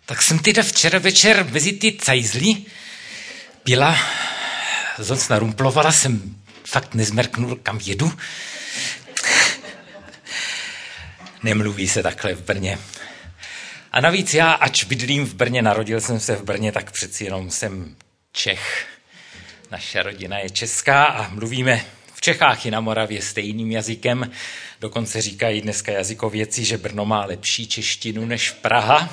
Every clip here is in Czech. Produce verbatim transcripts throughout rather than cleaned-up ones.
Tak jsem teda včera večer mezi ty cajzly pila, zoc narumplovala, jsem fakt nezmrknul, kam jedu. Nemluví se takhle v Brně. A navíc já, ač bydlím v Brně, narodil jsem se v Brně, tak přeci jenom jsem Čech. Naše rodina je česká a mluvíme v Čechách i na Moravě stejným jazykem. Dokonce říkají dneska jazykovědci, že Brno má lepší češtinu než Praha.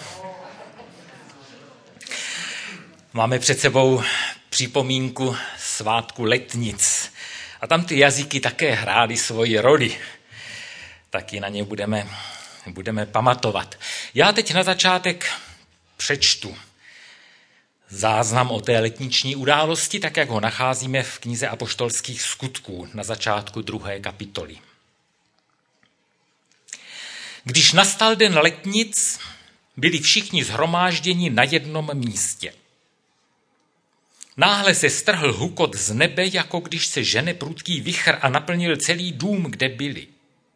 Máme před sebou připomínku svátku Letnic. A tam ty jazyky také hrály svoji roli. Taky na ně budeme, budeme pamatovat. Já teď na začátek přečtu záznam o té letniční události, tak jak ho nacházíme v knize Apoštolských skutků na začátku druhé kapitoly. Když nastal den Letnic, byli všichni shromážděni na jednom místě. Náhle se strhl hukot z nebe, jako když se žene prudký vichr a naplnil celý dům, kde byli.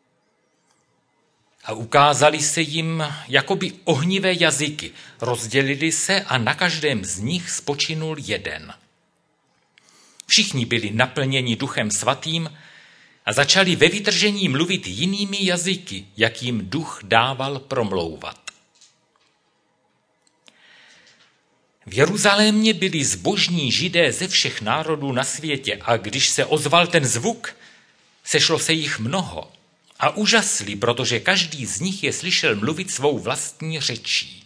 A ukázali se jim jakoby ohnivé jazyky, rozdělili se a na každém z nich spočinul jeden. Všichni byli naplněni Duchem svatým a začali ve vytržení mluvit jinými jazyky, jak jim duch dával promlouvat. V Jeruzalémě byli zbožní Židé ze všech národů na světě a když se ozval ten zvuk, sešlo se jich mnoho a úžasli, protože každý z nich je slyšel mluvit svou vlastní řečí.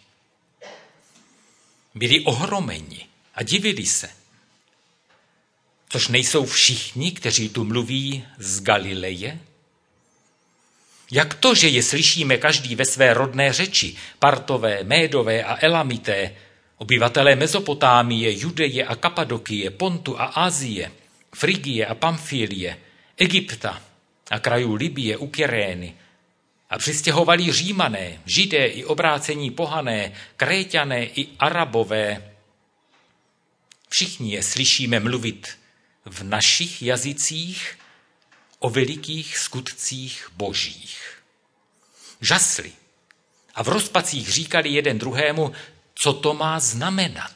Byli ohromeni a divili se. Což nejsou všichni, kteří tu mluví z Galileje? Jak to, že je slyšíme každý ve své rodné řeči, Partové, Médové a Elamité, obyvatelé Mezopotámie, Judeje a Kapadokie, Pontu a Asie, Frigie a Pamfílie, Egypta a krajů Libye u Kyrény a přistěhovali Římané, Židé i obrácení pohané, Kréťané i Arabové. Všichni je slyšíme mluvit v našich jazycích o velikých skutcích božích. Žasli a v rozpacích říkali jeden druhému, co to má znamenat.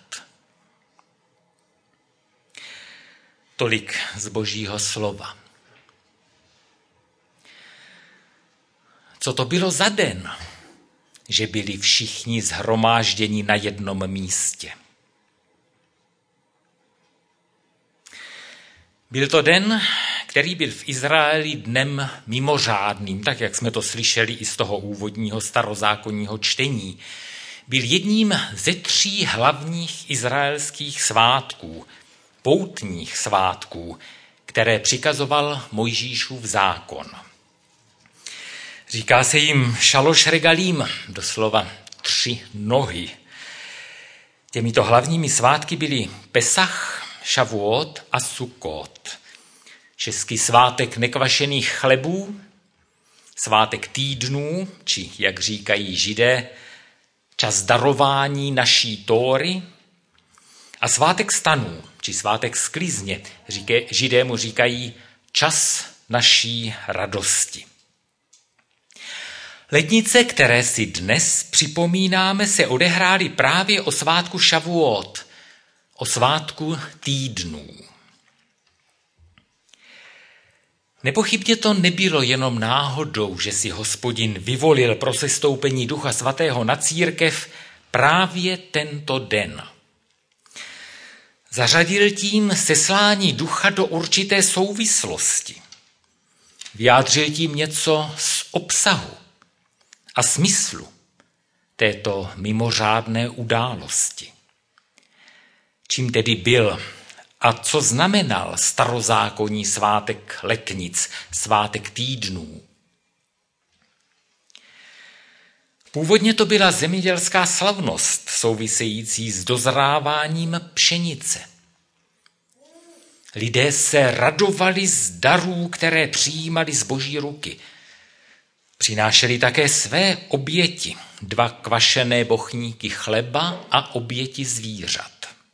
Tolik z Božího slova. Co to bylo za den, že byli všichni shromážděni na jednom místě? Byl to den, který byl v Izraeli dnem mimořádným, tak jak jsme to slyšeli i z toho úvodního starozákonního čtení. Byl jedním ze tří hlavních izraelských svátků, poutních svátků, které přikazoval Mojžíšův zákon. Říká se jim šaloš regalím, doslova tři nohy. Těmito hlavními svátky byly Pesach, Šavuot a Sukot. Český svátek nekvašených chlebů, svátek týdnů, či jak říkají Židé, čas darování naší Tóry a svátek stanů, či svátek sklizně, Židé mu říkají čas naší radosti. Letnice, které si dnes připomínáme, se odehrály právě o svátku Šavuot, o svátku týdnů. Nepochybně to nebylo jenom náhodou, že si Hospodin vyvolil pro sestoupení Ducha svatého na církev právě tento den. Zařadil tím seslání ducha do určité souvislosti. Vyjádřil tím něco z obsahu a smyslu této mimořádné události. Čím tedy byl a co znamenal starozákonní svátek Letnic, svátek týdnů? Původně to byla zemědělská slavnost související s dozráváním pšenice. Lidé se radovali z darů, které přijímali z Boží ruky. Přinášeli také své oběti, dva kvašené bochníky chleba a oběti zvířat.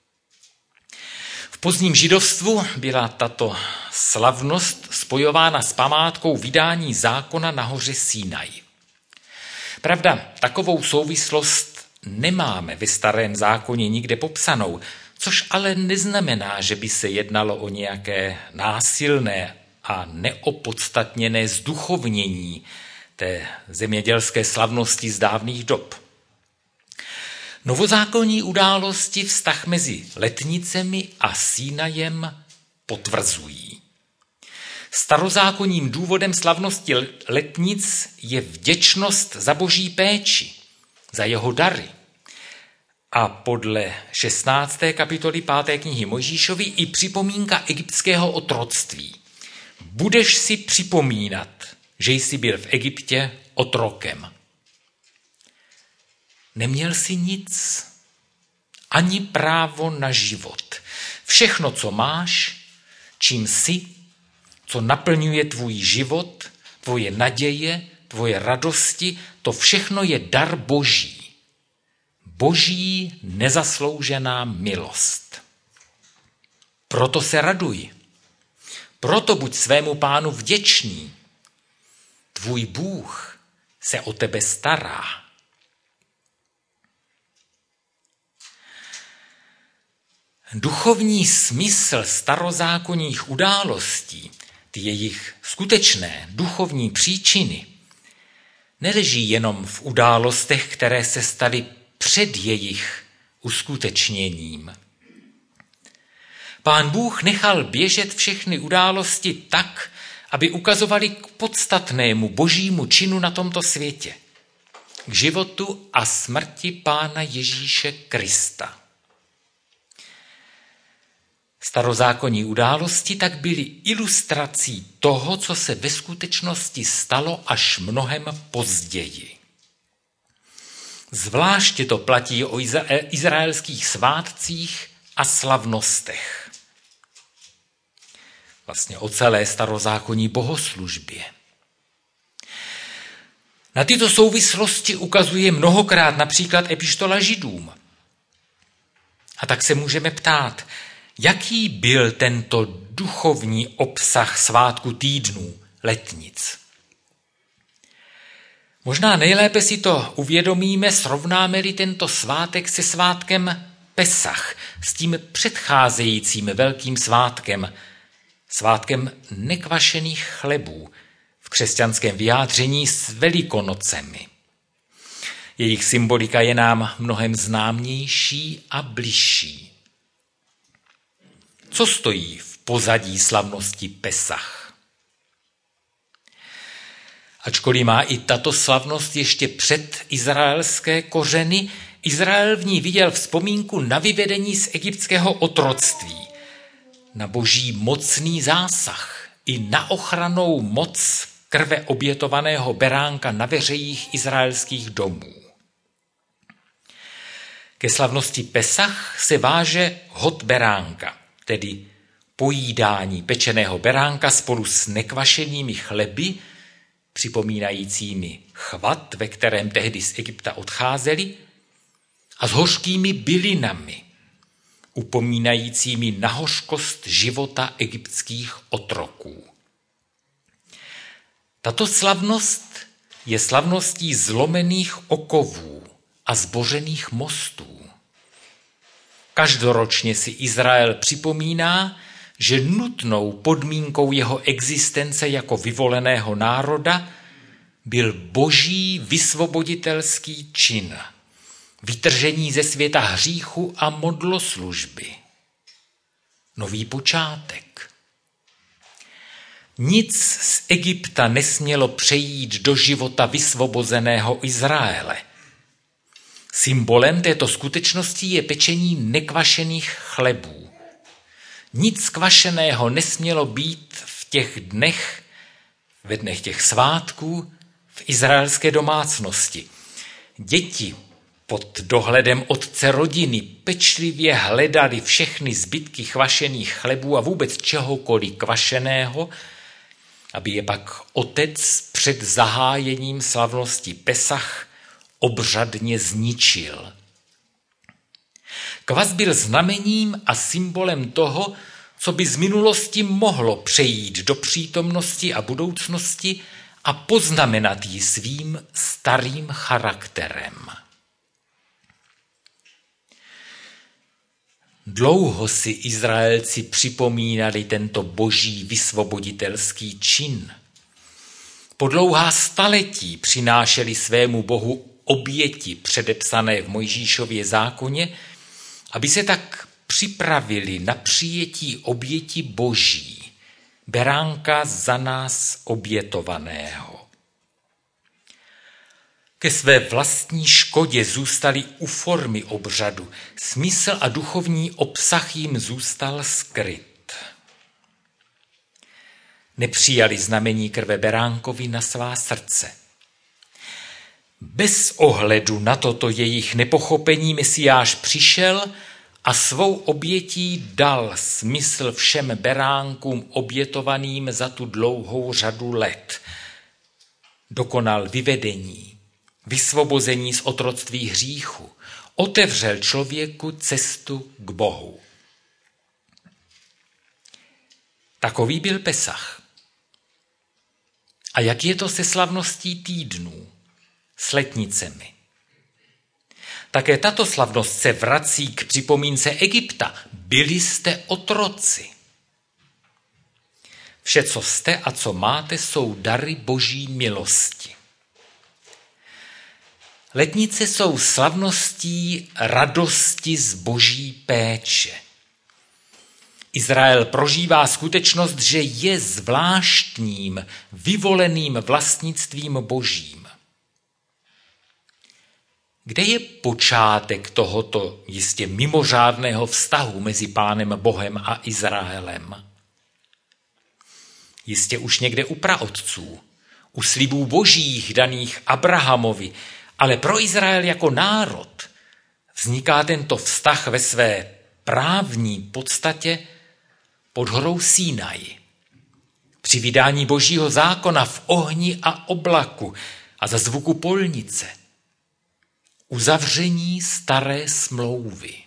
V pozdním židovstvu byla tato slavnost spojována s památkou vydání zákona na hoře Sinaj. Pravda, takovou souvislost nemáme ve Starém zákoně nikde popsanou, což ale neznamená, že by se jednalo o nějaké násilné a neopodstatněné zduchovnění té zemědělské slavnosti z dávných dob. Novozákonní události vztah mezi letnicemi a Sinajem potvrzují. Starozákonním důvodem slavnosti letnic je vděčnost za boží péči, za jeho dary. A podle šestnácté kapitoly páté knihy Mojžíšovy i připomínka egyptského otroctví. Budeš si připomínat, že jsi byl v Egyptě otrokem. Neměl jsi nic, ani právo na život. Všechno, co máš, čím jsi, co naplňuje tvůj život, tvoje naděje, tvoje radosti, to všechno je dar boží. Boží nezasloužená milost. Proto se raduj. Proto buď svému Pánu vděčný. Tvůj Bůh se o tebe stará. Duchovní smysl starozákonních událostí, ty jejich skutečné duchovní příčiny, neleží jenom v událostech, které se staly před jejich uskutečněním. Pán Bůh nechal běžet všechny události tak, aby ukazovali k podstatnému božímu činu na tomto světě, k životu a smrti Pána Ježíše Krista. Starozákonní události tak byly ilustrací toho, co se ve skutečnosti stalo až mnohem později. Zvláště to platí o izraelských svátcích a slavnostech. Vlastně o celé starozákonní bohoslužbě. Na tyto souvislosti ukazuje mnohokrát například epištola Židům. A tak se můžeme ptát, jaký byl tento duchovní obsah svátku týdnů, letnic? Možná nejlépe si to uvědomíme, srovnáme-li tento svátek se svátkem Pesach, s tím předcházejícím velkým svátkem, svátkem nekvašených chlebů, v křesťanském vyjádření s Velikonocemi. Jejich symbolika je nám mnohem známější a bližší. Co stojí v pozadí slavnosti Pesach? Ačkoliv má i tato slavnost ještě před izraelské kořeny, Izrael v ní viděl vzpomínku na vyvedení z egyptského otroctví, na boží mocný zásah i na ochranou moc krve obětovaného beránka na veřejích izraelských domů. Ke slavnosti Pesach se váže hod beránka, tedy pojídání pečeného beránka spolu s nekvašenými chleby, připomínajícími chvat, ve kterém tehdy z Egypta odcházeli, a s hořkými bylinami, upomínajícími na hořkost života egyptských otroků. Tato slavnost je slavností zlomených okovů a zbořených mostů. Každoročně si Izrael připomíná, že nutnou podmínkou jeho existence jako vyvoleného národa byl boží vysvoboditelský čin, vytržení ze světa hříchu a modloslužby. Nový počátek. Nic z Egypta nesmělo přejít do života vysvobozeného Izraele. Symbolem této skutečnosti je pečení nekvašených chlebů. Nic kvašeného nesmělo být v těch dnech, ve dnech těch svátků, v izraelské domácnosti. Děti pod dohledem otce rodiny pečlivě hledali všechny zbytky kvašených chlebů a vůbec čehokoliv kvašeného, aby je pak otec před zahájením slavnosti Pesach obřadně zničil. Kvas byl znamením a symbolem toho, co by z minulosti mohlo přejít do přítomnosti a budoucnosti a poznamenat ji svým starým charakterem. Dlouho si Izraelci připomínali tento boží vysvoboditelský čin. Po dlouhá staletí přinášeli svému bohu oběti předepsané v Mojžíšově zákoně, aby se tak připravili na přijetí oběti boží, beránka za nás obětovaného. Ke své vlastní škodě zůstali u formy obřadu, smysl a duchovní obsah jim zůstal skryt. Nepřijali znamení krve beránkovi na svá srdce. Bez ohledu na toto jejich nepochopení Mesiáš přišel a svou obětí dal smysl všem beránkům obětovaným za tu dlouhou řadu let. Dokonal vyvedení, vysvobození z otroctví hříchu, otevřel člověku cestu k Bohu. Takový byl Pesach. A jak je to se slavností týdnů, s letnicemi? Také tato slavnost se vrací k připomínce Egypta. Byli jste otroci. Vše, co jste a co máte, jsou dary boží milosti. Letnice jsou slavností radosti z boží péče. Izrael prožívá skutečnost, že je zvláštním, vyvoleným vlastnictvím božím. Kde je počátek tohoto jistě mimořádného vztahu mezi Pánem Bohem a Izraelem? Jistě už někde u praotců, u slibů božích daných Abrahamovi, ale pro Izrael jako národ vzniká tento vztah ve své právní podstatě pod horou Sinaj. Při vydání božího zákona v ohni a oblaku a za zvuku polnice. Uzavření staré smlouvy.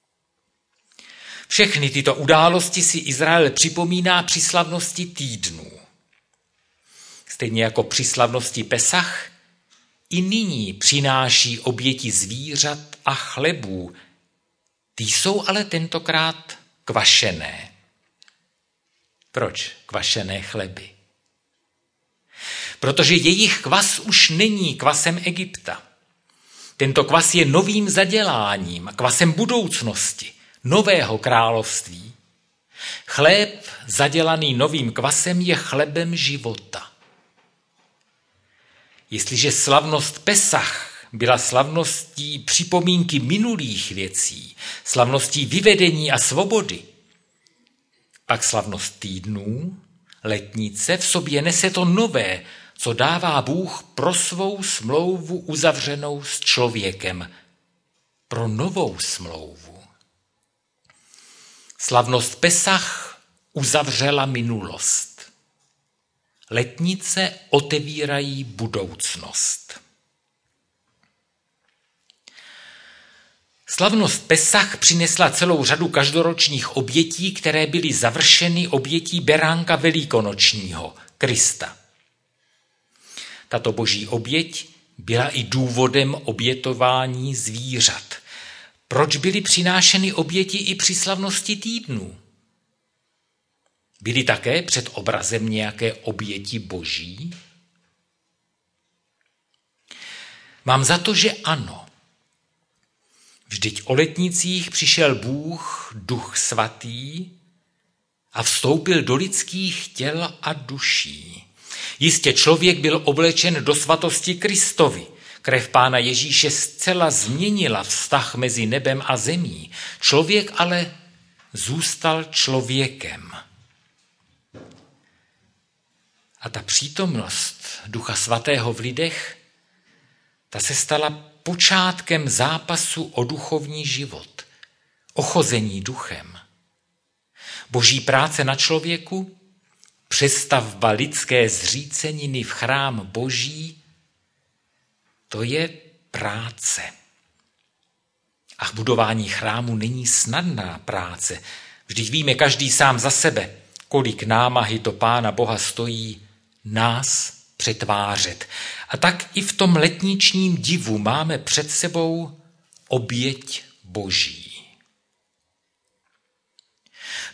Všechny tyto události si Izrael připomíná při slavnosti týdnů. Stejně jako při slavnosti Pesach, i nyní přináší oběti zvířat a chlebů. Ty jsou ale tentokrát kvašené. Proč kvašené chleby? Protože jejich kvas už není kvasem Egypta. Tento kvas je novým zaděláním, kvasem budoucnosti, nového království. Chléb zadělaný novým kvasem je chlebem života. Jestliže slavnost Pesach byla slavností připomínky minulých věcí, slavností vyvedení a svobody, pak slavnost týdnů, letnice v sobě nese to nové, co dává Bůh pro svou smlouvu uzavřenou s člověkem, pro novou smlouvu. Slavnost Pesach uzavřela minulost. Letnice otevírají budoucnost. Slavnost Pesach přinesla celou řadu každoročních obětí, které byly završeny obětí beránka velikonočního, Krista. Tato boží oběť byla i důvodem obětování zvířat. Proč byly přinášeny oběti i při slavnosti týdnů? Byly také před obrazem nějaké oběti boží? Mám za to, že ano. Vždyť o letnicích přišel Bůh, Duch Svatý, a vstoupil do lidských těl a duší. Jistě člověk byl oblečen do svatosti Kristovi. Krev Pána Ježíše zcela změnila vztah mezi nebem a zemí. Člověk ale zůstal člověkem. A ta přítomnost Ducha Svatého v lidech, ta se stala počátkem zápasu o duchovní život, ochození duchem. Boží práce na člověku, přestavba lidské zříceniny v chrám Boží, to je práce. A budování chrámu není snadná práce. Vždyť víme každý sám za sebe, kolik námahy to Pána Boha stojí nás přetvářet. A tak i v tom letničním divu máme před sebou oběť Boží.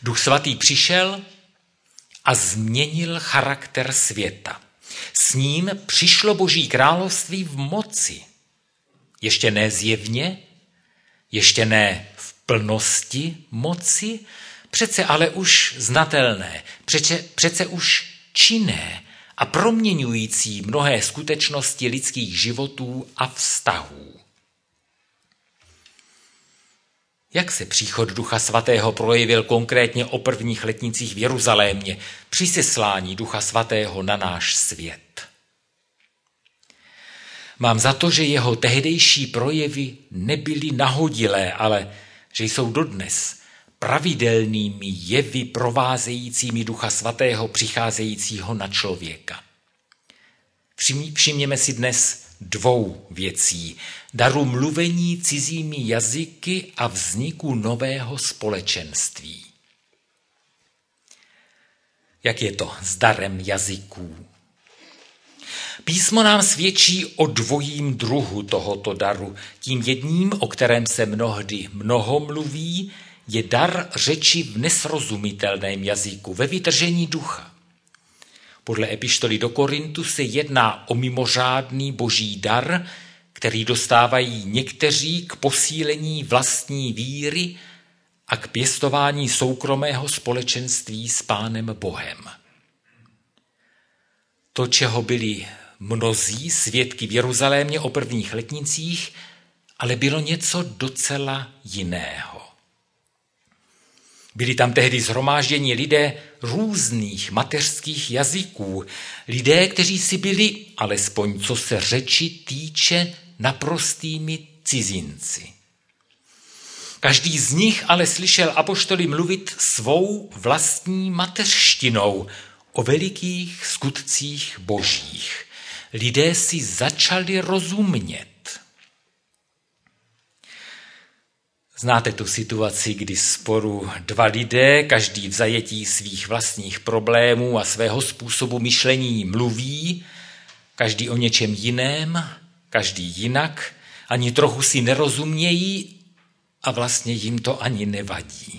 Duch svatý přišel a změnil charakter světa. S ním přišlo Boží království v moci. Ještě ne zjevně, ještě ne v plnosti moci, přece ale už znatelné, přece, přece už činné a proměňující mnohé skutečnosti lidských životů a vztahů. Jak se příchod Ducha svatého projevil konkrétně o prvních letnicích v Jeruzalémě při seslání Ducha svatého na náš svět? Mám za to, že jeho tehdejší projevy nebyly nahodilé, ale že jsou dodnes pravidelnými jevy provázejícími Ducha svatého přicházejícího na člověka. Všimněme si dnes dvou věcí. Daru mluvení cizími jazyky a vzniku nového společenství. Jak je to s darem jazyků? Písmo nám svědčí o dvojím druhu tohoto daru. Tím jedním, o kterém se mnohdy mnoho mluví, je dar řeči v nesrozumitelném jazyku, ve vytržení ducha. Podle epištoly do Korintu se jedná o mimořádný boží dar, který dostávají někteří k posílení vlastní víry a k pěstování soukromého společenství s Pánem Bohem. To, čeho byli mnozí svědky v Jeruzalémě o prvních letnicích, ale bylo něco docela jiného. Byli tam tehdy shromážděni lidé různých mateřských jazyků, lidé, kteří si byli, alespoň co se řeči týče, naprostými cizinci. Každý z nich ale slyšel apoštoly mluvit svou vlastní mateřštinou o velikých skutcích božích. Lidé si začali rozumět. Znáte tu situaci, kdy sporu dva lidé, každý v zajetí svých vlastních problémů a svého způsobu myšlení mluví, každý o něčem jiném, každý jinak, ani trochu si nerozumějí a vlastně jim to ani nevadí.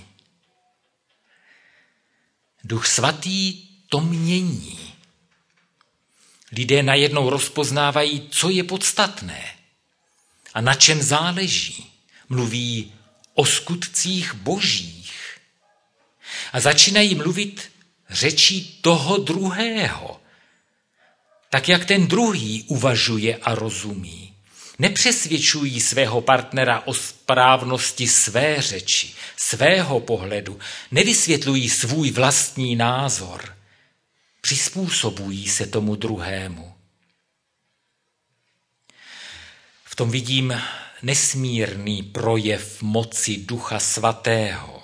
Duch svatý to mění. Lidé najednou rozpoznávají, co je podstatné a na čem záleží. Mluví o skutcích božích a začínají mluvit řečí toho druhého, tak jak ten druhý uvažuje a rozumí. Nepřesvědčují svého partnera o správnosti své řeči, svého pohledu, nevysvětlují svůj vlastní názor, přizpůsobují se tomu druhému. V tom vidím nesmírný projev moci Ducha svatého.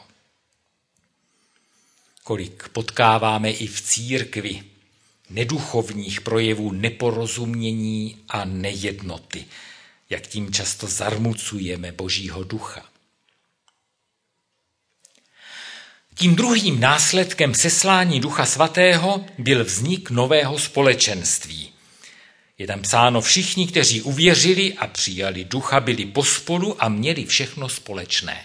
Kolik potkáváme i v církvi neduchovních projevů neporozumění a nejednoty, jak tím často zarmucujeme Božího ducha. Tím druhým následkem seslání Ducha svatého byl vznik nového společenství. Je tam psáno, všichni, kteří uvěřili a přijali ducha, byli pospolu a měli všechno společné.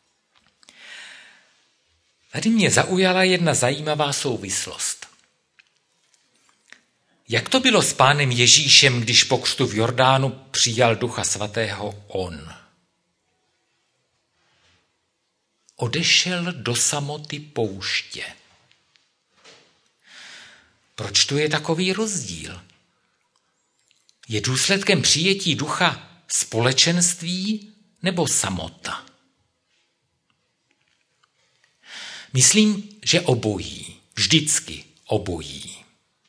Tady mě zaujala jedna zajímavá souvislost. Jak to bylo s pánem Ježíšem, když po křtu v Jordánu přijal Ducha svatého on? Odešel do samoty pouště. Proč tu je takový rozdíl? Je důsledkem přijetí ducha společenství nebo samota? Myslím, že obojí, vždycky obojí.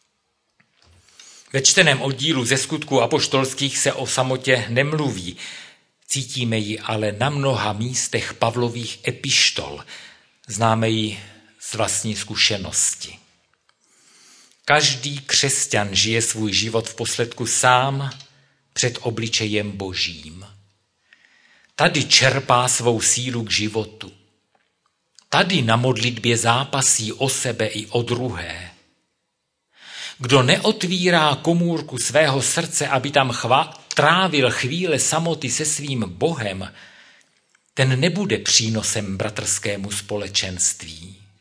Ve čteném oddílu ze skutků apoštolských se o samotě nemluví. Cítíme ji ale na mnoha místech Pavlových epištol. Známe ji z vlastní zkušenosti. Každý křesťan žije svůj život v posledku sám před obličejem Božím. Tady čerpá svou sílu k životu. Tady na modlitbě zápasí o sebe i o druhé. Kdo neotvírá komůrku svého srdce, aby tam chva, trávil chvíle samoty se svým Bohem, ten nebude přínosem bratrskému společenství.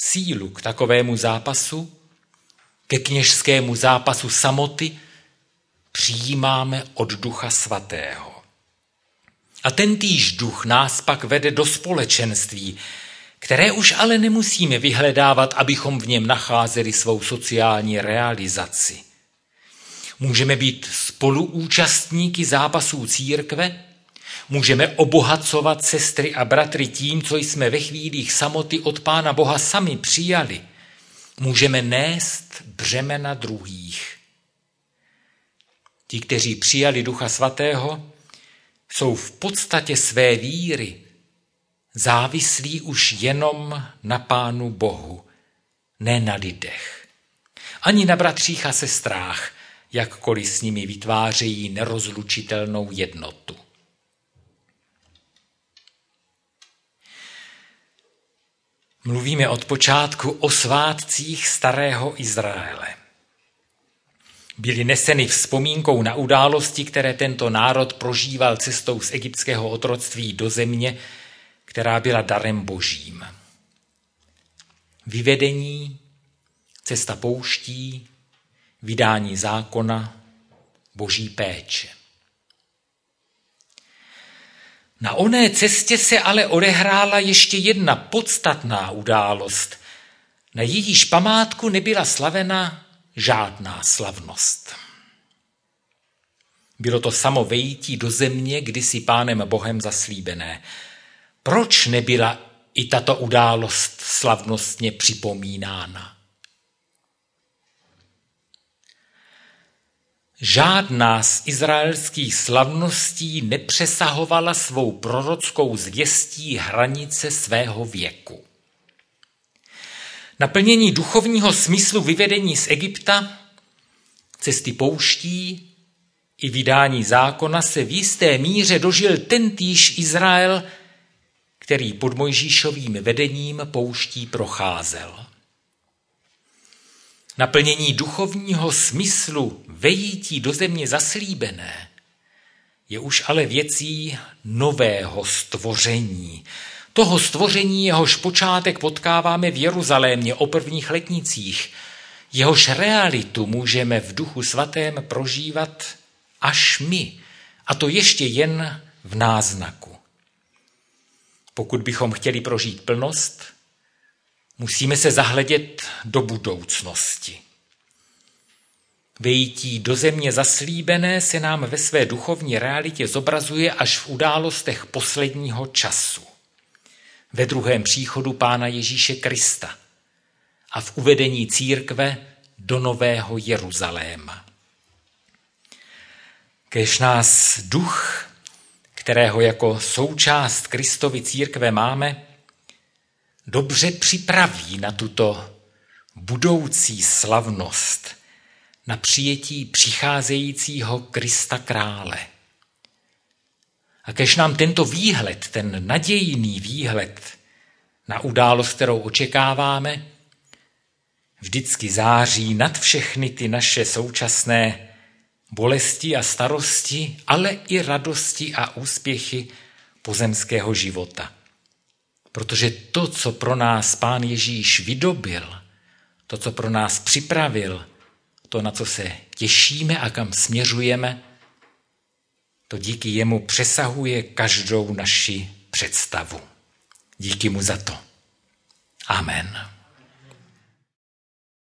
sílu k takovému zápasu, ke kněžskému zápasu samoty, přijímáme od Ducha Svatého. A tentýž duch nás pak vede do společenství, které už ale nemusíme vyhledávat, abychom v něm nacházeli svou sociální realizaci. Můžeme být spoluúčastníky zápasů církve, můžeme obohacovat sestry a bratry tím, co jsme ve chvílích samoty od Pána Boha sami přijali. Můžeme nést břemena druhých. Ti, kteří přijali Ducha Svatého, jsou v podstatě své víry závislí už jenom na Pánu Bohu, ne na lidech. Ani na bratřích a sestrách, jakkoliv s nimi vytvářejí nerozlučitelnou jednotu. Mluvíme od počátku o svátcích starého Izraele. Byly neseny vzpomínkou na události, které tento národ prožíval cestou z egyptského otroctví do země, která byla darem božím. Vyvedení, cesta pouští, vydání zákona, boží péče. Na oné cestě se ale odehrála ještě jedna podstatná událost. Na jejíž památku nebyla slavena žádná slavnost. Bylo to samo vejítí do země kdysi Pánem Bohem zaslíbené. Proč nebyla i tato událost slavnostně připomínána? Žádná z izraelských slavností nepřesahovala svou prorockou zvěstí hranice svého věku. Naplnění duchovního smyslu vyvedení z Egypta, cesty pouští i vydání zákona se v jisté míře dožil tentýž Izrael, který pod Mojžíšovým vedením pouští procházel. Naplnění duchovního smyslu vejítí do země zaslíbené je už ale věcí nového stvoření. Toho stvoření, jehož počátek potkáváme v Jeruzalémě o prvních letnicích, jehož realitu můžeme v Duchu Svatém prožívat až my, a to ještě jen v náznaku. Pokud bychom chtěli prožít plnost, musíme se zahledět do budoucnosti. Vejítí do země zaslíbené se nám ve své duchovní realitě zobrazuje až v událostech posledního času. Ve druhém příchodu Pána Ježíše Krista a v uvedení církve do Nového Jeruzaléma. Kéž nás duch, kterého jako součást Kristovy církve máme, dobře připraví na tuto budoucí slavnost, na přijetí přicházejícího Krista krále. A kéž nám tento výhled, ten nadějný výhled na událost, kterou očekáváme, vždycky září nad všechny ty naše současné bolesti a starosti, ale i radosti a úspěchy pozemského života. Protože to, co pro nás Pán Ježíš vydobil, to, co pro nás připravil, to, na co se těšíme a kam směřujeme, to díky jemu přesahuje každou naši představu. Díky mu za to. Amen.